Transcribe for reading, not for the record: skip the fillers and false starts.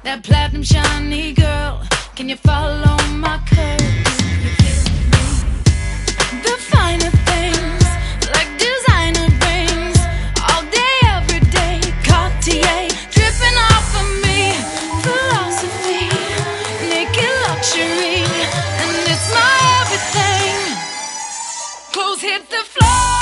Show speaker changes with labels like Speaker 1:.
Speaker 1: That platinum shiny girl, can you follow my curves? You feel me? The finer things, like designer rings, all day, every day. Cartier, dripping off of me. Philosophy, naked luxury, and it's my everything. Clothes hit the floor.